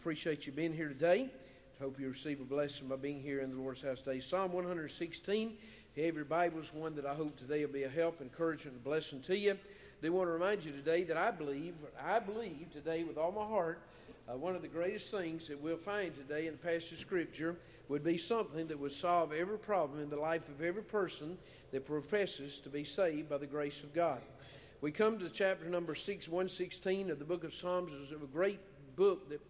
Appreciate you being here today. Hope you receive a blessing by being here in the Lord's house today. Psalm 116. If you have your Bibles, one that I hope today will be a help, encouragement, and blessing to you. I do want to remind you today that I believe today with all my heart, one of the greatest things that we'll find today in the passage of Scripture would be something that would solve every problem in the life of every person that professes to be saved by the grace of God. We come to chapter number 116 of the book of Psalms. It's a great book that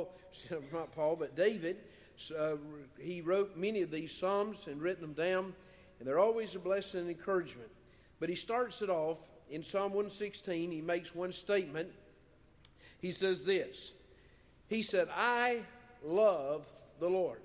David, he wrote many of these Psalms and written them down, and they're always a blessing and encouragement. But he starts it off in Psalm 116. He makes one statement. He says this. He said, I love the Lord.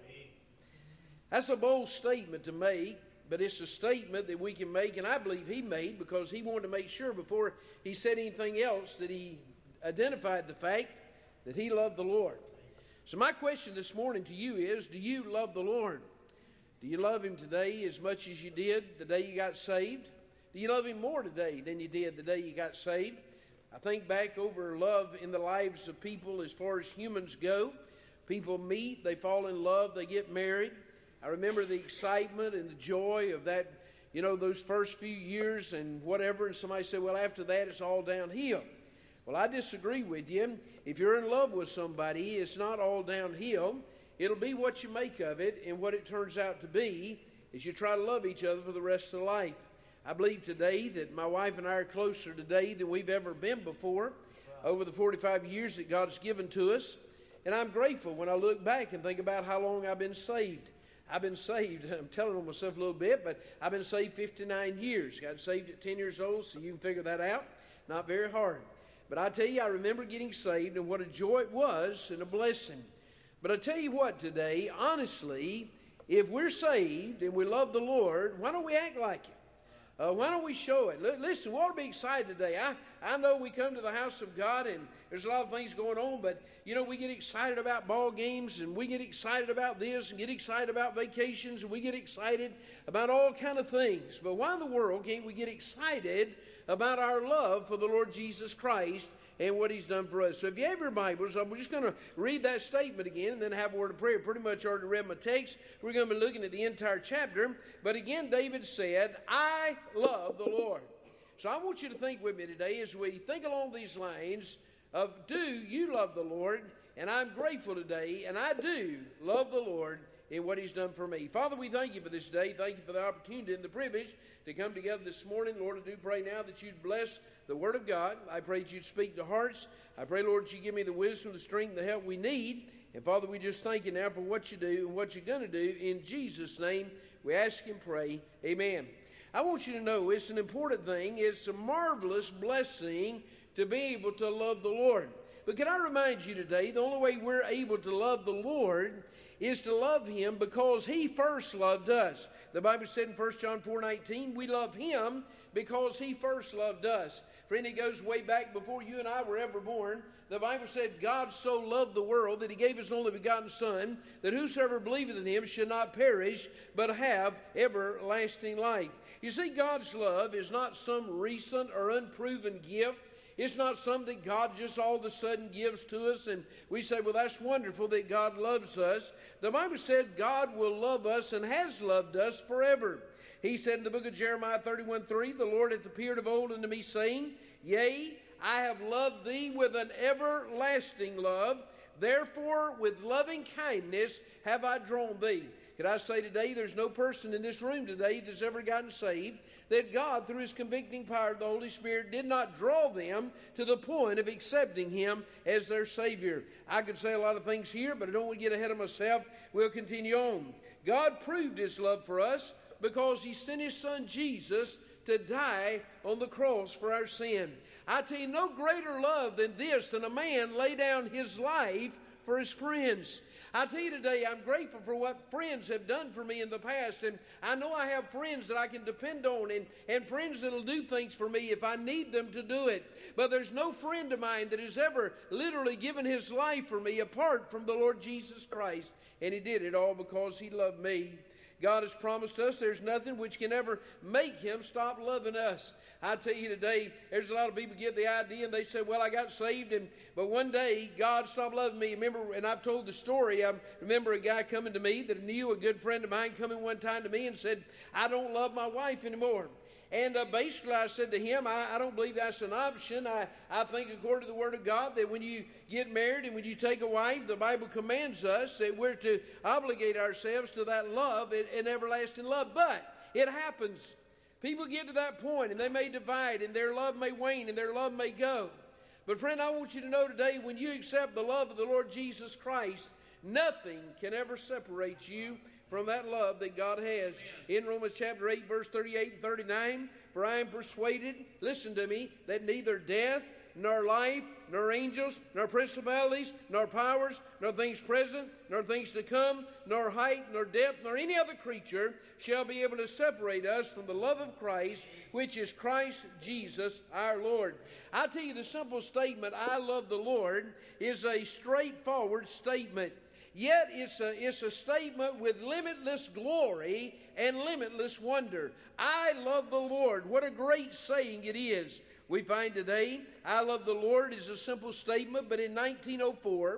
That's a bold statement to make, but it's a statement that we can make, and I believe he made because he wanted to make sure before he said anything else that he identified the fact that he loved the Lord. So my question this morning to you is, do you love the Lord? Do you love him today as much as you did the day you got saved? Do you love him more today than you did the day you got saved? I think back over love in the lives of people as far as humans go. People meet, they fall in love, they get married. I remember the excitement and the joy of that, those first few years and whatever. And somebody said, well, after that, it's all downhill. Well, I disagree with you. If you're in love with somebody, it's not all downhill. It'll be what you make of it, and what it turns out to be is you try to love each other for the rest of life. I believe today that my wife and I are closer today than we've ever been before over the 45 years that God has given to us. And I'm grateful when I look back and think about how long I've been saved. I've been saved, I'm telling on myself a little bit, but I've been saved 59 years. Got saved at 10 years old, so you can figure that out. Not very hard. But I tell you, I remember getting saved and what a joy it was and a blessing. But I tell you what today, honestly, if we're saved and we love the Lord, why don't we act like it? Why don't we show it? Listen, we ought to be excited today. I know we come to the house of God and there's a lot of things going on, but, we get excited about ball games and we get excited about this and get excited about vacations and we get excited about all kind of things. But why in the world can't we get excited about our love for the Lord Jesus Christ and what he's done for us? So if you have your Bibles, I'm just going to read that statement again and then have a word of prayer. Pretty much already read my text. We're going to be looking at the entire chapter. But again, David said, I love the Lord. So I want you to think with me today as we think along these lines of, do you love the Lord? And I'm grateful today, and I do love the Lord in what he's done for me. Father, we thank you for this day. Thank you for the opportunity and the privilege to come together this morning. Lord, I do pray now that you'd bless the Word of God. I pray that you'd speak to hearts. I pray, Lord, that you give me the wisdom, the strength, the help we need. And Father, we just thank you now for what you do and what you're going to do. In Jesus' name, we ask and pray. Amen. I want you to know it's an important thing. It's a marvelous blessing to be able to love the Lord. But can I remind you today, the only way we're able to love the Lord is to love him because he first loved us. The Bible said in 1 John 4:19, we love him because he first loved us. Friend, it goes way back before you and I were ever born. The Bible said God so loved the world that he gave his only begotten Son, that whosoever believeth in him should not perish, but have everlasting life. You see, God's love is not some recent or unproven gift. It's not something God just all of a sudden gives to us and we say, well, that's wonderful that God loves us. The Bible said God will love us and has loved us forever. He said in the book of Jeremiah 31:3, the Lord hath appeared of old unto me, saying, yea, I have loved thee with an everlasting love. Therefore, with loving kindness have I drawn thee. Could I say today, there's no person in this room today that's ever gotten saved that God, through his convicting power of the Holy Spirit, did not draw them to the point of accepting him as their Savior. I could say a lot of things here, but I don't want to get ahead of myself. We'll continue on. God proved his love for us because he sent his Son Jesus to die on the cross for our sin. I tell you, no greater love than this, than a man lay down his life for his friends. I tell you today, I'm grateful for what friends have done for me in the past, and I know I have friends that I can depend on and friends that will do things for me if I need them to do it. But there's no friend of mine that has ever literally given his life for me apart from the Lord Jesus Christ, and he did it all because he loved me. God has promised us there's nothing which can ever make Him stop loving us. I tell you today, there's a lot of people get the idea and they say, well, I got saved, but one day God stopped loving me. Remember, and I've told the story, I remember a guy coming to me that knew, a good friend of mine, coming one time to me and said, I don't love my wife anymore. And basically I said to him, I don't believe that's an option. I think according to the Word of God that when you get married and when you take a wife, the Bible commands us that we're to obligate ourselves to that love and everlasting love. But it happens. People get to that point and they may divide and their love may wane and their love may go. But friend, I want you to know today, when you accept the love of the Lord Jesus Christ, nothing can ever separate you from that love that God has. In Romans chapter 8, verse 38 and 39, for I am persuaded, listen to me, that neither death, nor life, nor angels, nor principalities, nor powers, nor things present, nor things to come, nor height, nor depth, nor any other creature shall be able to separate us from the love of Christ, which is Christ Jesus our Lord. I tell you, the simple statement, I love the Lord, is a straightforward statement. Yet it's a statement with limitless glory and limitless wonder. I love the Lord. What a great saying it is. We find today, I love the Lord is a simple statement, but in 1904,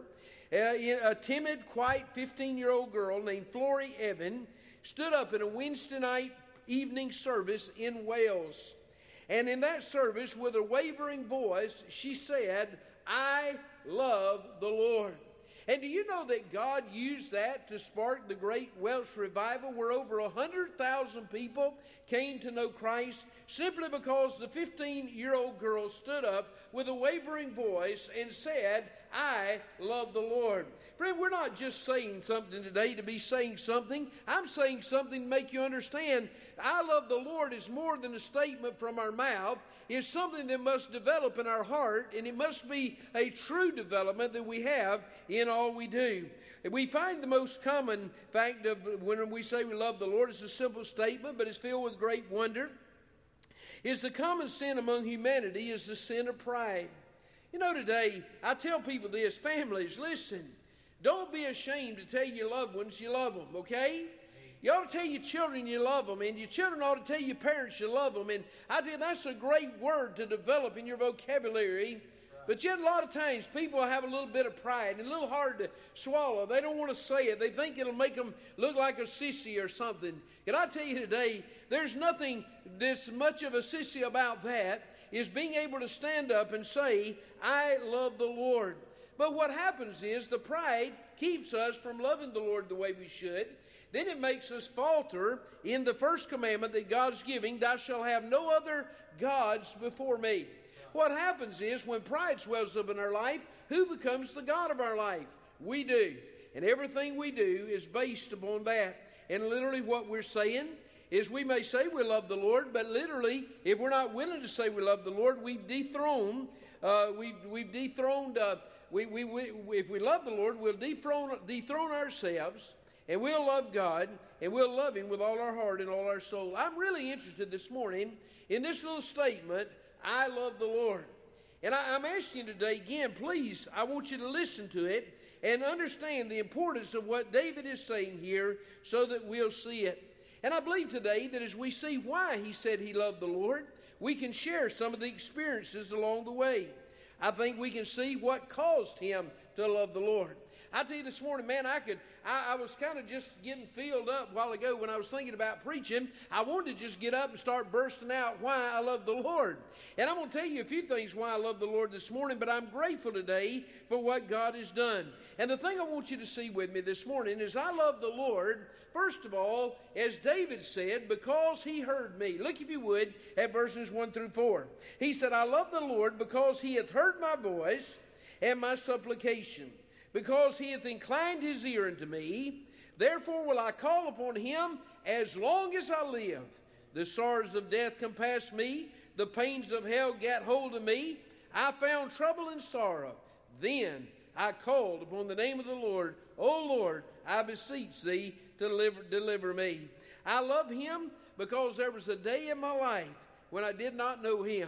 a timid, quiet 15-year-old girl named Florrie Evan stood up in a Wednesday night evening service in Wales. And in that service, with a wavering voice, she said, I love the Lord. And do you know that God used that to spark the great Welsh revival where over 100,000 people came to know Christ simply because the 15-year-old girl stood up with a wavering voice and said, I love the Lord. Friend, we're not just saying something today to be saying something. I'm saying something to make you understand I love the Lord is more than a statement from our mouth. It's something that must develop in our heart, and it must be a true development that we have in all we do. We find the most common fact of when we say we love the Lord, it's a simple statement, but it's filled with great wonder. Is the common sin among humanity is the sin of pride. You know, today, I tell people this, families, listen, don't be ashamed to tell your loved ones you love them, okay? You ought to tell your children you love them, and your children ought to tell your parents you love them. And I tell you, that's a great word to develop in your vocabulary. But yet a lot of times people have a little bit of pride and a little hard to swallow. They don't want to say it. They think it'll make them look like a sissy or something. And I tell you today, there's nothing that's much of a sissy about that, is being able to stand up and say, I love the Lord. But what happens is the pride keeps us from loving the Lord the way we should. Then it makes us falter in the first commandment that God's giving, thou shalt have no other gods before me. What happens is when pride swells up in our life, who becomes the God of our life? We do. And everything we do is based upon that. And literally what we're saying is we may say we love the Lord, but literally if we're not willing to say we love the Lord, we've dethroned, if we love the Lord, we'll dethrone ourselves, and we'll love God, and we'll love Him with all our heart and all our soul. I'm really interested this morning in this little statement, I love the Lord. And I'm asking you today, again, please, I want you to listen to it and understand the importance of what David is saying here so that we'll see it. And I believe today that as we see why he said he loved the Lord, we can share some of the experiences along the way. I think we can see what caused him to love the Lord. I tell you this morning, man, I was kind of just getting filled up a while ago when I was thinking about preaching. I wanted to just get up and start bursting out why I love the Lord. And I'm going to tell you a few things why I love the Lord this morning, but I'm grateful today for what God has done. And the thing I want you to see with me this morning is I love the Lord, first of all, as David said, because he heard me. Look, if you would, at verses 1 through 4. He said, I love the Lord because he hath heard my voice and my supplication. Because he hath inclined his ear unto me, therefore will I call upon him as long as I live. The sorrows of death compassed me, the pains of hell gat hold of me. I found trouble and sorrow. Then I called upon the name of the Lord. O Lord, I beseech thee to deliver me. I love him because there was a day in my life when I did not know him.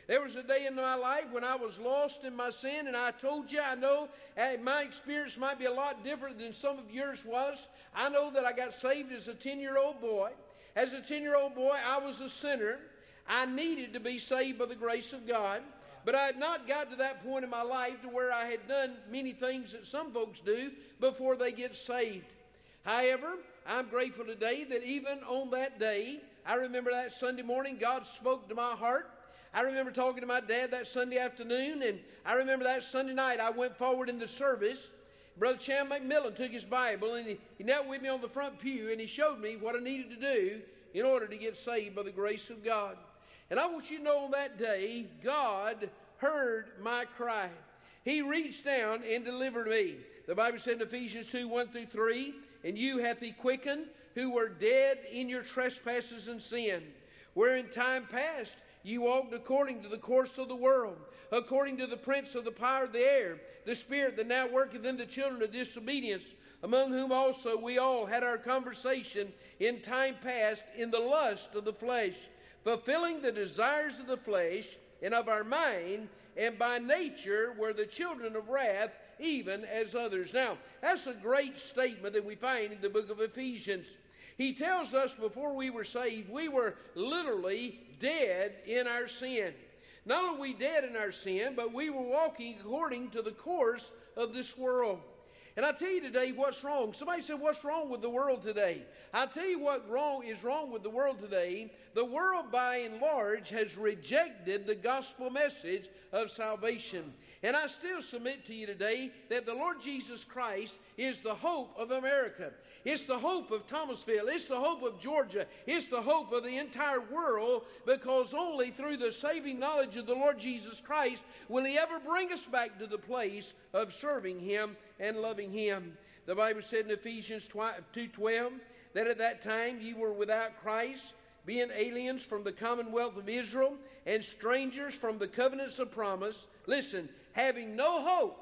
There was a day in my life when I was lost in my sin, and I told you, I know my experience might be a lot different than some of yours was. I know that I got saved as a 10-year-old boy. As a 10-year-old boy, I was a sinner. I needed to be saved by the grace of God. But I had not got to that point in my life to where I had done many things that some folks do before they get saved. However, I'm grateful today that even on that day, I remember that Sunday morning, God spoke to my heart. I remember talking to my dad that Sunday afternoon, and I remember that Sunday night I went forward in the service. Brother Cham McMillan took his Bible, and he knelt with me on the front pew, and he showed me what I needed to do in order to get saved by the grace of God. And I want you to know on that day, God heard my cry. He reached down and delivered me. The Bible said in Ephesians 2:1-3, "And you hath he quickened, who were dead in your trespasses and sin, where in time past you walked according to the course of the world, according to the prince of the power of the air, the spirit that now worketh in the children of disobedience, among whom also we all had our conversation in time past in the lust of the flesh, fulfilling the desires of the flesh and of our mind, and by nature were the children of wrath, even as others." Now, that's a great statement that we find in the book of Ephesians. He tells us before we were saved, we were literally dead in our sin. Not only were we dead in our sin, but we were walking according to the course of this world. And I tell you today what's wrong. Somebody said, what's wrong with the world today? I tell you what is wrong with the world today. The world by and large has rejected the gospel message of salvation. And I still submit to you today that the Lord Jesus Christ is the hope of America. It's the hope of Thomasville. It's the hope of Georgia. It's the hope of the entire world, because only through the saving knowledge of the Lord Jesus Christ will He ever bring us back to the place of serving Him and loving Him. The Bible said in Ephesians 2:12 that at that time ye were without Christ, being aliens from the commonwealth of Israel and strangers from the covenants of promise. Listen, having no hope,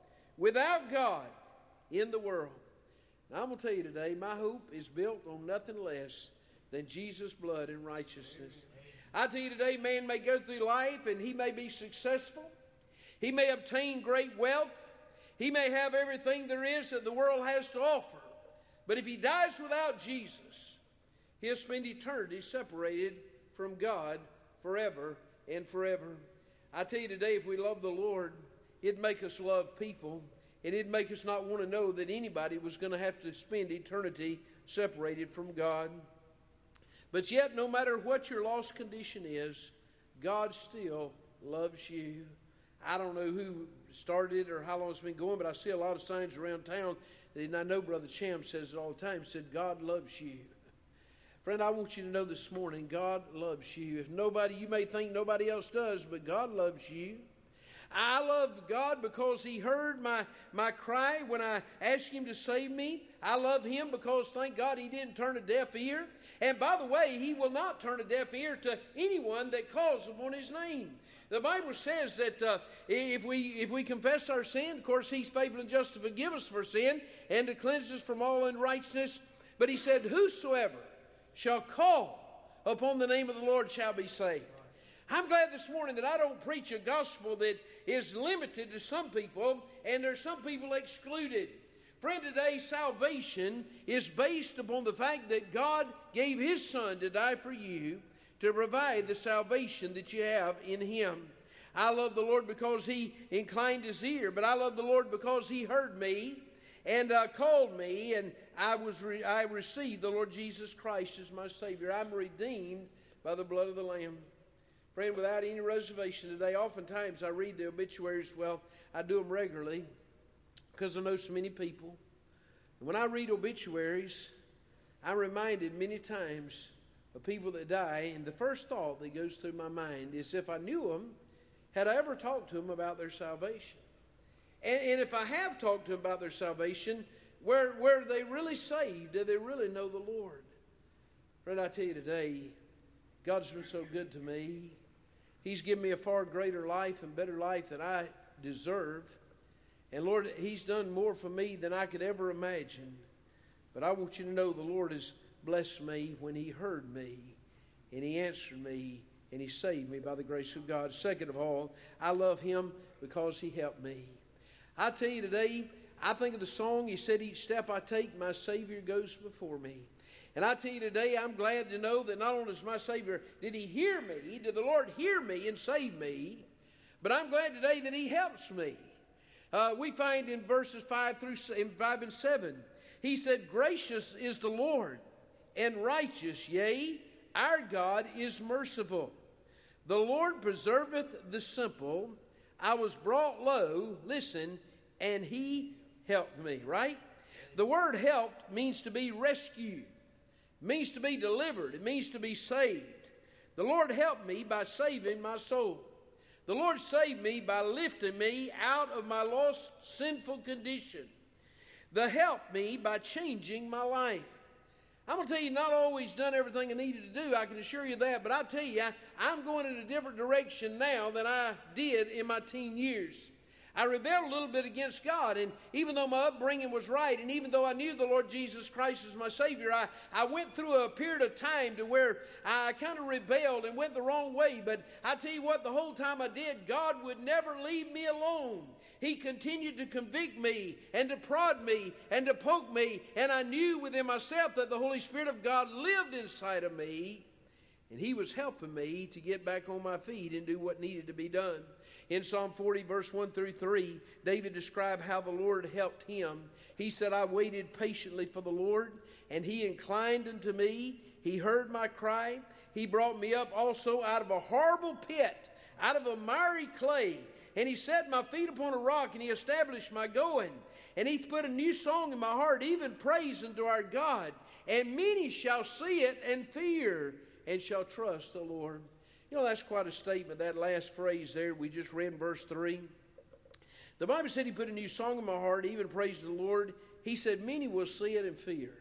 without God in the world. Now, I'm going to tell you today, my hope is built on nothing less than Jesus' blood and righteousness. I tell you today, man may go through life and he may be successful. He may obtain great wealth. He may have everything there is that the world has to offer. But if he dies without Jesus, he'll spend eternity separated from God forever and forever. I tell you today, if we love the Lord, it'd make us love people. And it'd make us not want to know that anybody was going to have to spend eternity separated from God. But yet, no matter what your lost condition is, God still loves you. I don't know who started it or how long it's been going, but I see a lot of signs around town. And I know Brother Cham says it all the time, said, God loves you. Friend, I want you to know this morning, God loves you. If nobody, you may think nobody else does, but God loves you. I love God because He heard my cry when I asked Him to save me. I love Him because, thank God, He didn't turn a deaf ear. And by the way, He will not turn a deaf ear to anyone that calls upon His name. The Bible says that if we confess our sin, of course, He's faithful and just to forgive us for sin and to cleanse us from all unrighteousness. But He said, whosoever shall call upon the name of the Lord shall be saved. I'm glad this morning that I don't preach a gospel that is limited to some people and there's some people excluded. Friend, today salvation is based upon the fact that God gave His Son to die for you to provide the salvation that you have in Him. I love the Lord because He inclined His ear, but I love the Lord because He heard me and called me, and I received the Lord Jesus Christ as my Savior. I'm redeemed by the blood of the Lamb. Friend, without any reservation today, oftentimes I read the obituaries. Well, I do them regularly because I know so many people. And when I read obituaries, I'm reminded many times of people that die, and the first thought that goes through my mind is, if I knew them, had I ever talked to them about their salvation? And if I have talked to them about their salvation, were they really saved? Do they really know the Lord? Friend, I tell you today, God's been so good to me. He's given me a far greater life and better life than I deserve. And Lord, He's done more for me than I could ever imagine. But I want you to know the Lord has blessed me when He heard me and He answered me and He saved me by the grace of God. Second of all, I love Him because He helped me. I tell you today, I think of the song, He said, each step I take, my Savior goes before me. And I tell you today, I'm glad to know that not only is my Savior, did He hear me, did the Lord hear me and save me, but I'm glad today that He helps me. We find in verses 5 and 7, He said, gracious is the Lord, and righteous, yea, our God is merciful. The Lord preserveth the simple. I was brought low, listen, and He helped me, right? The word helped means to be rescued, means to be delivered, it means to be saved. The Lord helped me by saving my soul. The Lord saved me by lifting me out of my lost, sinful condition. The helped me by changing my life. I'm going to tell you, not always done everything I needed to do, I can assure you that, but I tell you, I'm going in a different direction now than I did in my teen years. I rebelled a little bit against God, and even though my upbringing was right, and even though I knew the Lord Jesus Christ as my Savior, I went through a period of time to where I kind of rebelled and went the wrong way. But I tell you what, the whole time I did, God would never leave me alone. He continued to convict me and to prod me and to poke me, and I knew within myself that the Holy Spirit of God lived inside of me, and He was helping me to get back on my feet and do what needed to be done. In Psalm 40, verse 1 through 3, David described how the Lord helped him. He said, I waited patiently for the Lord, and He inclined unto me. He heard my cry. He brought me up also out of a horrible pit, out of a miry clay. And He set my feet upon a rock, and He established my going. And He put a new song in my heart, even praise unto our God. And many shall see it and fear, and shall trust the Lord. You know, that's quite a statement, that last phrase there we just read in verse 3. The Bible said He put a new song in my heart, even praise the Lord. He said, many will see it and fear.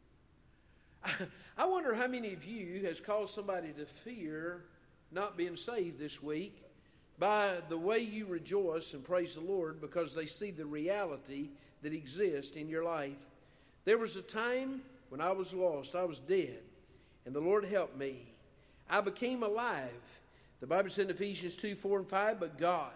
I wonder how many of you has caused somebody to fear not being saved this week by the way you rejoice and praise the Lord because they see the reality that exists in your life. There was a time when I was lost, I was dead, and the Lord helped me. I became alive. The Bible said in Ephesians 2, 4, and 5, but God.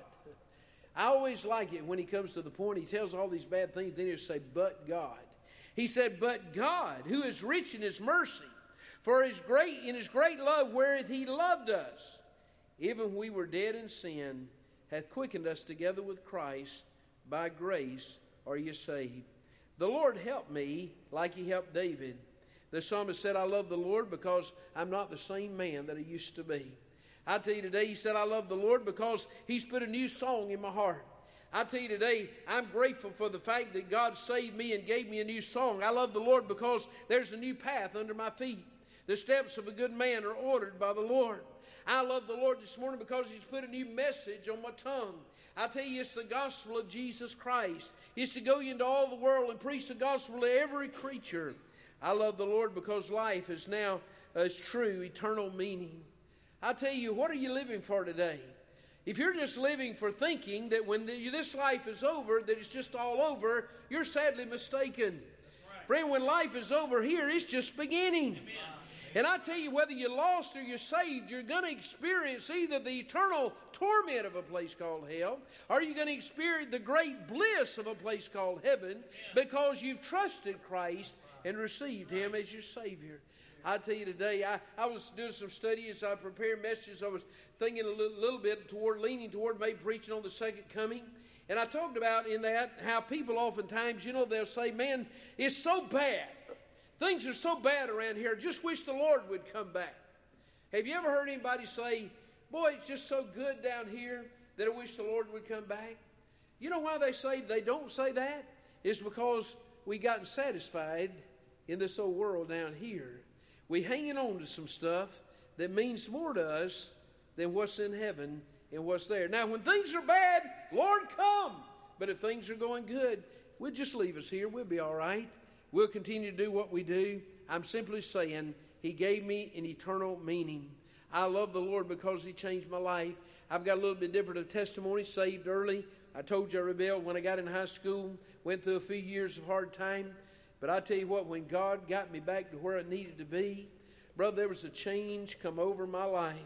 I always like it when He comes to the point, He tells all these bad things, then He'll say, but God. He said, but God, who is rich in His mercy, for in His great love wherewith He loved us, even when we were dead in sin, hath quickened us together with Christ. By grace are ye saved. The Lord helped me like He helped David. The psalmist said, I love the Lord because I'm not the same man that I used to be. I tell you today, he said, I love the Lord because He's put a new song in my heart. I tell you today, I'm grateful for the fact that God saved me and gave me a new song. I love the Lord because there's a new path under my feet. The steps of a good man are ordered by the Lord. I love the Lord this morning because He's put a new message on my tongue. I tell you, it's the gospel of Jesus Christ. It's to go into all the world and preach the gospel to every creature. I love the Lord because life is now as true, eternal meaning. I tell you, what are you living for today? If you're just living for thinking that when this life is over, that it's just all over, you're sadly mistaken. Right. Friend, when life is over here, it's just beginning. Amen. And I tell you, whether you're lost or you're saved, you're going to experience either the eternal torment of a place called hell, or you're going to experience the great bliss of a place called heaven because you've trusted Christ and received Him as your Savior. I tell you today, I was doing some study as I prepared messages. I was thinking a little bit leaning toward maybe preaching on the second coming. And I talked about in that how people oftentimes, they'll say, man, it's so bad. Things are so bad around here. Just wish the Lord would come back. Have you ever heard anybody say, boy, it's just so good down here that I wish the Lord would come back? You know why they don't say that? It's because we gotten satisfied in this old world down here. We hanging on to some stuff that means more to us than what's in heaven and what's there. Now, when things are bad, Lord, come. But if things are going good, we'll just leave us here. We'll be all right. We'll continue to do what we do. I'm simply saying He gave me an eternal meaning. I love the Lord because He changed my life. I've got a little bit different of testimony, saved early. I told you I rebelled when I got in high school, went through a few years of hard time. But I tell you what, when God got me back to where I needed to be, brother, there was a change come over my life.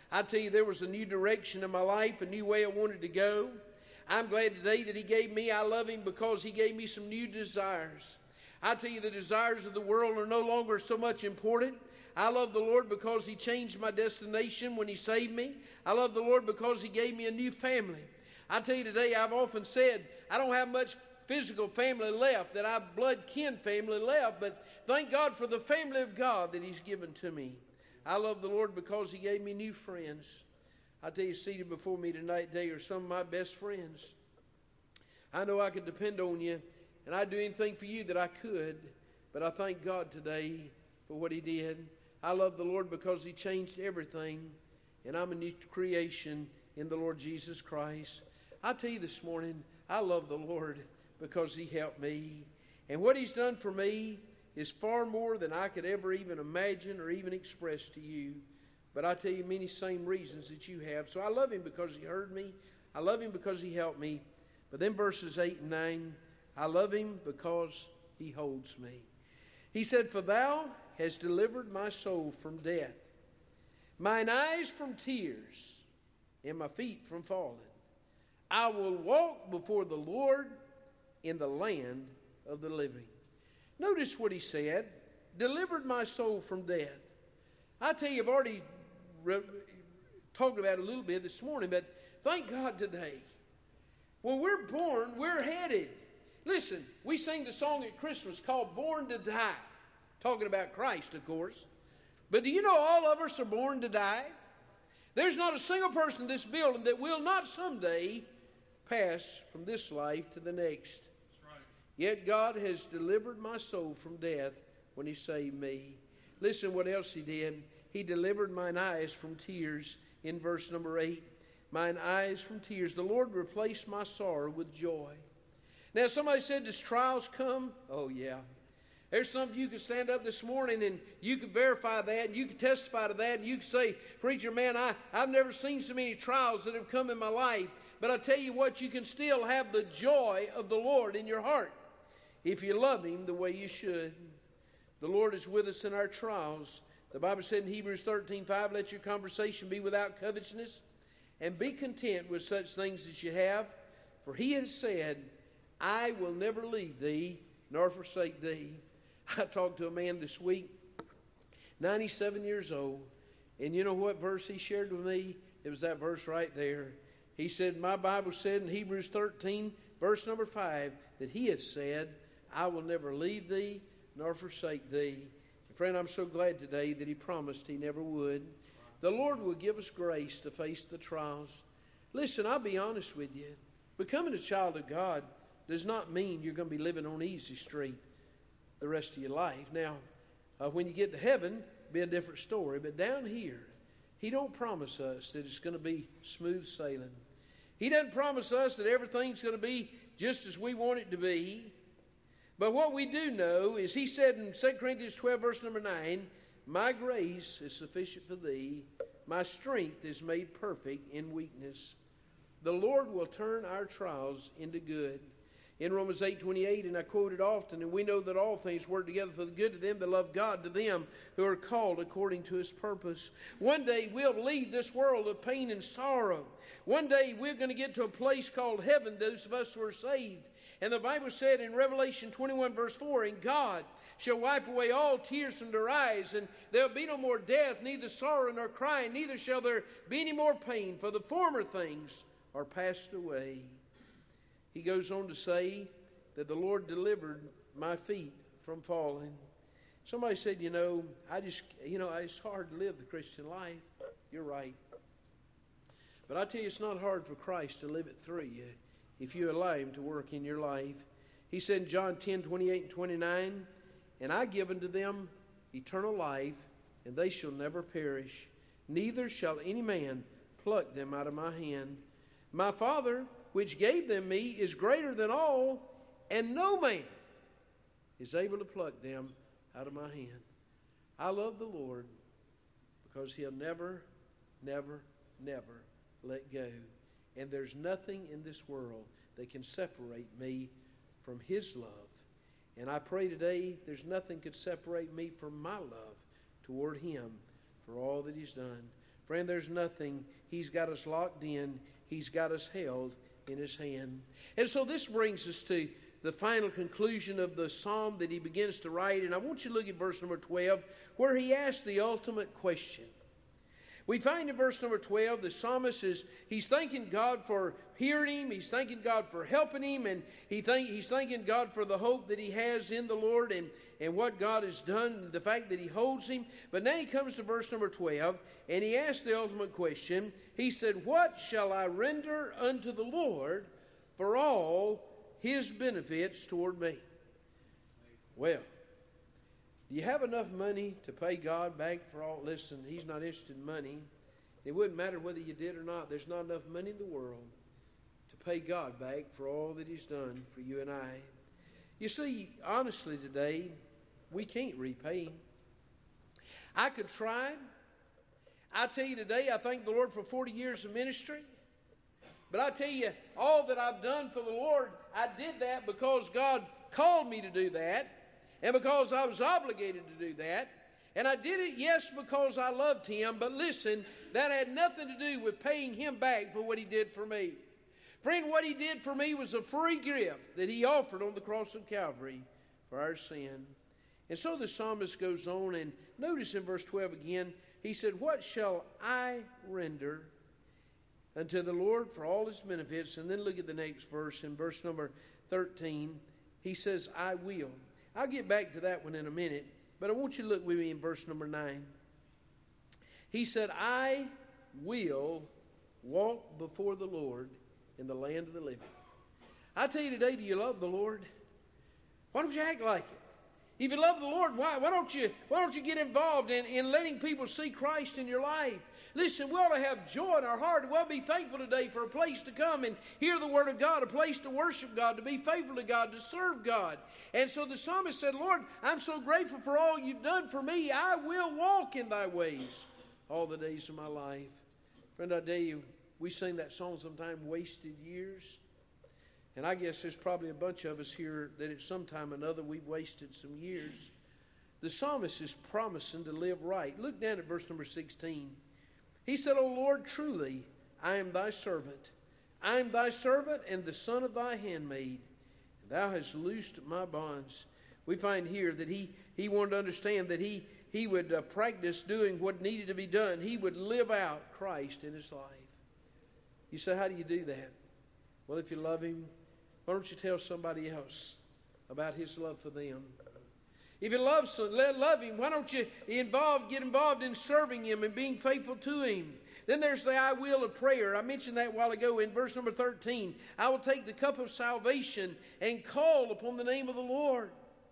I tell you, there was a new direction in my life, a new way I wanted to go. I'm glad today that He gave me, I love Him because He gave me some new desires. I tell you, the desires of the world are no longer so much important. I love the Lord because He changed my destination when He saved me. I love the Lord because He gave me a new family. I tell you today, I've often said, I don't have much physical family left, that I have blood kin family left, but thank God for the family of God that He's given to me. I love the Lord because He gave me new friends. I tell you, seated before me tonight today are some of my best friends. I know I can depend on you, and I'd do anything for you that I could, but I thank God today for what He did. I love the Lord because He changed everything, and I'm a new creation in the Lord Jesus Christ. I tell you this morning, I love the Lord because He helped me. And what He's done for me is far more than I could ever even imagine or even express to you. But I tell you many same reasons that you have. So I love Him because He heard me. I love Him because He helped me. But then verses 8 and 9, I love Him because He holds me. He said, "For Thou hast delivered my soul from death, mine eyes from tears, and my feet from falling. I will walk before the Lord in the land of the living." Notice what He said, delivered my soul from death. I tell you, I've already talked about it a little bit this morning, but thank God today. When we're born, we're headed. Listen, we sing the song at Christmas called Born to Die. Talking about Christ, of course. But do you know all of us are born to die? There's not a single person in this building that will not someday pass from this life to the next. That's right. Yet God has delivered my soul from death when He saved me. Listen what else He did. He delivered mine eyes from tears in verse number 8. Mine eyes from tears. The Lord replaced my sorrow with joy. Now somebody said, does trials come? Oh yeah. There's some of you could stand up this morning and you could verify that, and you could testify to that, and you could say, preacher, man, I've never seen so many trials that have come in my life. But I tell you what, you can still have the joy of the Lord in your heart if you love Him the way you should. The Lord is with us in our trials. The Bible said in Hebrews 13:5, let your conversation be without covetousness, and be content with such things as you have. For He has said, I will never leave thee nor forsake thee. I talked to a man this week, 97 years old, and you know what verse he shared with me? It was that verse right there. He said, my Bible said in Hebrews 13, verse number 5, that He has said, I will never leave thee nor forsake thee. And friend, I'm so glad today that He promised He never would. The Lord will give us grace to face the trials. Listen, I'll be honest with you. Becoming a child of God does not mean you're going to be living on easy street the rest of your life. Now, when you get to heaven, it'll be a different story. But down here, He don't promise us that it's going to be smooth sailing. He doesn't promise us that everything's going to be just as we want it to be. But what we do know is He said in 2 Corinthians 12, verse number 9, my grace is sufficient for thee. My strength is made perfect in weakness. The Lord will turn our trials into good. In Romans 8:28, and I quote it often, and we know that all things work together for the good of them that love God, to them who are called according to His purpose. One day we'll leave this world of pain and sorrow. One day we're going to get to a place called heaven, those of us who are saved. And the Bible said in Revelation 21, verse 4, and God shall wipe away all tears from their eyes, and there'll be no more death, neither sorrow nor crying, neither shall there be any more pain, for the former things are passed away. He goes on to say that the Lord delivered my feet from falling. Somebody said, it's hard to live the Christian life. You're right. But I tell you, it's not hard for Christ to live it through you if you allow Him to work in your life. He said in John 10:28 and 29, and I give unto them eternal life, and they shall never perish, neither shall any man pluck them out of my hand. My Father, which gave them me, is greater than all, and no man is able to pluck them out of my hand. I love the Lord because He'll never, never, never let go. And there's nothing in this world that can separate me from His love. And I pray today there's nothing could separate me from my love toward Him for all that He's done. Friend, there's nothing. He's got us locked in. He's got us held in His hand. And so this brings us to the final conclusion of the psalm that he begins to write. And I want you to look at verse number 12, where he asks the ultimate question. We find in verse number 12, the psalmist he's thanking God for hearing him. He's thanking God for helping him. And he's thanking God for the hope that he has in the Lord and what God has done, the fact that he holds him. But now he comes to verse number 12, and he asks the ultimate question. He said, what shall I render unto the Lord for all His benefits toward me? Well, do you have enough money to pay God back for all? Listen, He's not interested in money. It wouldn't matter whether you did or not. There's not enough money in the world to pay God back for all that He's done for you and I. You see, honestly today, we can't repay Him. I could try. I tell you today, I thank the Lord for 40 years of ministry. But I tell you, all that I've done for the Lord, I did that because God called me to do that, and because I was obligated to do that. And I did it, yes, because I loved Him. But listen, that had nothing to do with paying Him back for what He did for me. Friend, what He did for me was a free gift that He offered on the cross of Calvary for our sin. And so the psalmist goes on, and notice in verse 12 again, he said, what shall I render unto the Lord for all His benefits? And then look at the next verse. In verse number 13, he says, I will. I'll get back to that one in a minute, but I want you to look with me in verse number 9. He said, I will walk before the Lord in the land of the living. I tell you today, do you love the Lord? Why don't you act like it? If you love the Lord, why don't you get involved in letting people see Christ in your life? Listen, we ought to have joy in our heart. We ought to be thankful today for a place to come and hear the Word of God, a place to worship God, to be faithful to God, to serve God. And so the psalmist said, Lord, I'm so grateful for all You've done for me. I will walk in Thy ways all the days of my life. Friend, I tell you, we sing that song sometimes, Wasted Years. And I guess there's probably a bunch of us here that at some time or another we've wasted some years. The psalmist is promising to live right. Look down at verse number 16. He said, O Lord, truly I am Thy servant. I am Thy servant and the son of Thy handmaid. Thou hast loosed my bonds. We find here that he wanted to understand that he would practice doing what needed to be done. He would live out Christ in his life. You say, how do you do that? Well, if you love Him, why don't you tell somebody else about His love for them? If you love Him, why don't you get involved in serving Him and being faithful to Him? Then there's the I will of prayer. I mentioned that a while ago in verse number 13. I will take the cup of salvation and call upon the name of the Lord.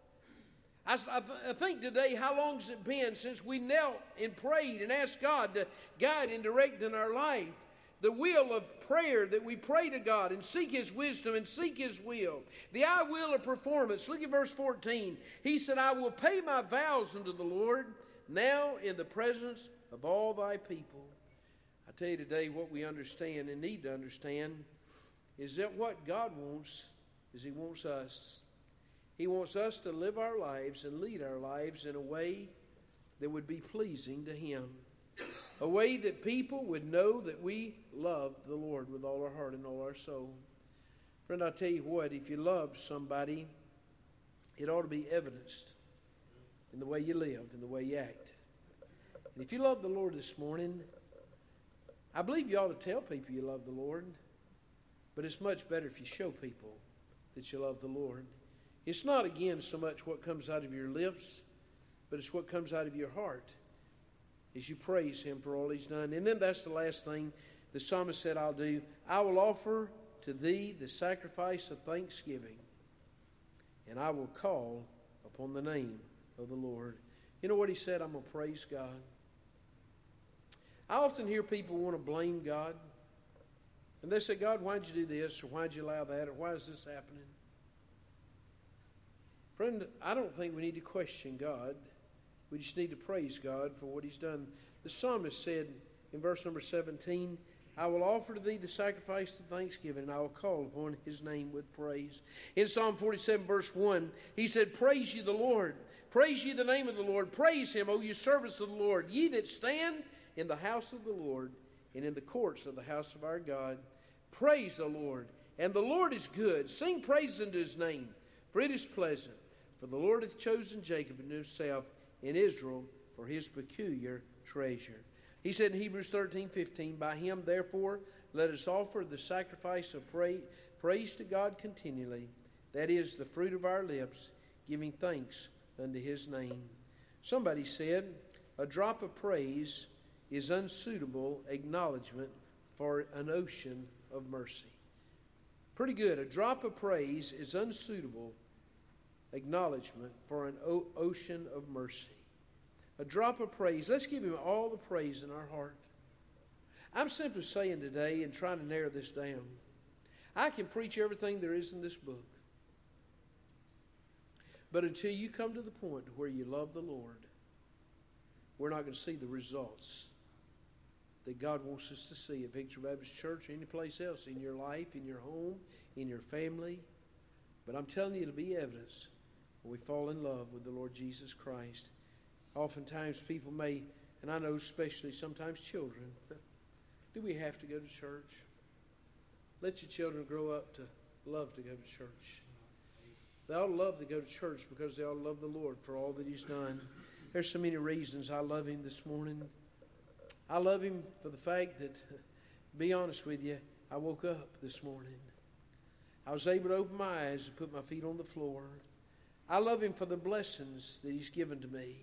I think today, how long has it been since we knelt and prayed and asked God to guide and direct in our life? The will of prayer that we pray to God and seek His wisdom and seek His will. The I will of performance. Look at verse 14. He said, I will pay my vows unto the Lord now in the presence of all Thy people. I tell you today, what we understand and need to understand is that what God wants is He wants us. He wants us to live our lives and lead our lives in a way that would be pleasing to Him. A way that people would know that we love the Lord with all our heart and all our soul. Friend, I tell you what, if you love somebody, it ought to be evidenced in the way you live, in the way you act. And if you love the Lord this morning, I believe you ought to tell people you love the Lord. But it's much better if you show people that you love the Lord. It's not, again, so much what comes out of your lips, but it's what comes out of your heart as you praise Him for all He's done. And then that's the last thing the psalmist said, I'll do. I will offer to Thee the sacrifice of thanksgiving, and I will call upon the name of the Lord. You know what he said? I'm going to praise God. I often hear people want to blame God. And they say, God, why'd you do this? Or why'd you allow that? Or why is this happening? Friend, I don't think we need to question God. We just need to praise God for what He's done. The psalmist said in verse number 17, I will offer to Thee the sacrifice of thanksgiving, and I will call upon His name with praise. In Psalm 47, verse 1, he said, Praise ye the Lord. Praise ye the name of the Lord. Praise Him, O ye servants of the Lord. Ye that stand in the house of the Lord and in the courts of the house of our God. Praise the Lord. And the Lord is good. Sing praise unto his name, for it is pleasant. For the Lord hath chosen Jacob unto himself, and Israel for his peculiar treasure. He said in Hebrews 13:15, by him therefore let us offer the sacrifice of praise to God continually, that is the fruit of our lips, giving thanks unto his name. Somebody said, a drop of praise is unsuitable acknowledgement for an ocean of mercy. Pretty good. A drop of praise is unsuitable acknowledgement for an ocean of mercy. A drop of praise. Let's give him all the praise in our heart. I'm simply saying today and trying to narrow this down. I can preach everything there is in this book. But until you come to the point where you love the Lord, we're not going to see the results that God wants us to see at Victory Baptist Church or any place else in your life, in your home, in your family. But I'm telling you, it'll be evidence when we fall in love with the Lord Jesus Christ. Oftentimes people may, and I know especially sometimes children, do we have to go to church? Let your children grow up to love to go to church. They ought to love to go to church because they ought to love the Lord for all that he's done. There's so many reasons I love him this morning. I love him for the fact that, to be honest with you, I woke up this morning. I was able to open my eyes and put my feet on the floor. I love him for the blessings that he's given to me.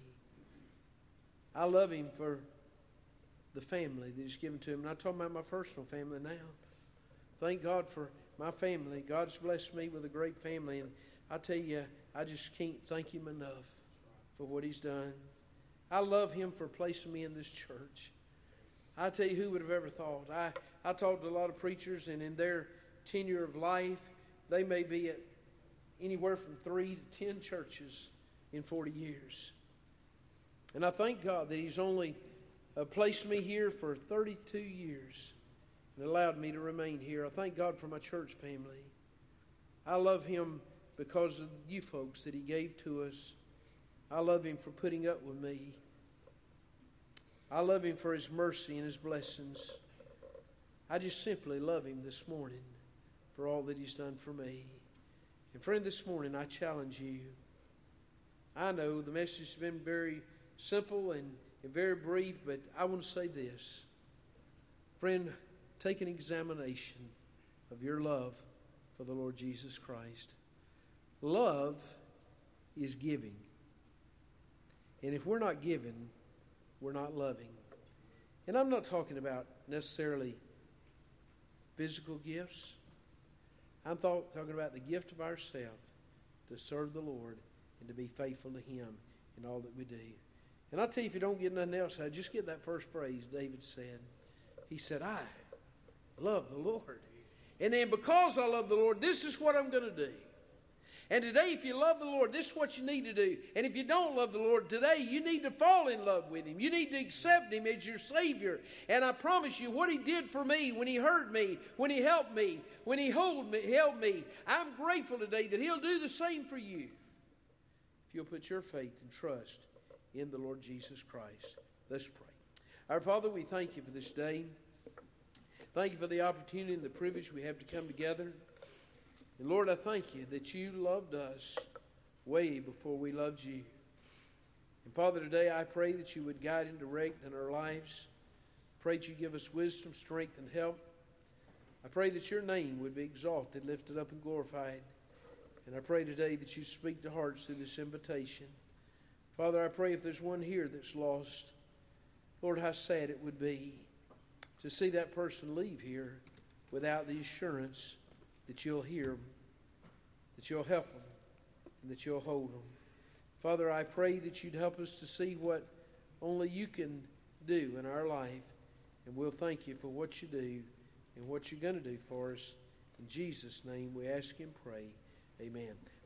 I love him for the family that he's given to him. And I'm talking about my personal family now. Thank God for my family. God's blessed me with a great family. And I tell you, I just can't thank him enough for what he's done. I love him for placing me in this church. I tell you, who would have ever thought? I talked to a lot of preachers, and in their tenure of life, they may be at anywhere from 3 to 10 churches in 40 years. And I thank God that he's only placed me here for 32 years and allowed me to remain here. I thank God for my church family. I love him because of you folks that he gave to us. I love him for putting up with me. I love him for his mercy and his blessings. I just simply love him this morning for all that he's done for me. And friend, this morning I challenge you. I know the message has been very simple and very brief, but I want to say this. Friend, take an examination of your love for the Lord Jesus Christ. Love is giving. And if we're not giving, we're not loving. And I'm not talking about necessarily physical gifts. I'm talking about the gift of ourselves to serve the Lord and to be faithful to him in all that we do. And I'll tell you, if you don't get nothing else, just get that first phrase David said. He said, I love the Lord. And then because I love the Lord, this is what I'm going to do. And today, if you love the Lord, this is what you need to do. And if you don't love the Lord today, you need to fall in love with him. You need to accept him as your Savior. And I promise you, what he did for me, when he heard me, when he helped me, when he held me, I'm grateful today that he'll do the same for you if you'll put your faith and trust in the Lord Jesus Christ. Let's pray. Our Father, we thank you for this day. Thank you for the opportunity and the privilege we have to come together. And Lord, I thank you that you loved us way before we loved you. And Father, today I pray that you would guide and direct in our lives. Pray that you give us wisdom, strength, and help. I pray that your name would be exalted, lifted up, and glorified. And I pray today that you speak to hearts through this invitation. Father, I pray if there's one here that's lost, Lord, how sad it would be to see that person leave here without the assurance that you'll hear them, that you'll help them, and that you'll hold them. Father, I pray that you'd help us to see what only you can do in our life, and we'll thank you for what you do and what you're going to do for us. In Jesus' name we ask and pray. Amen.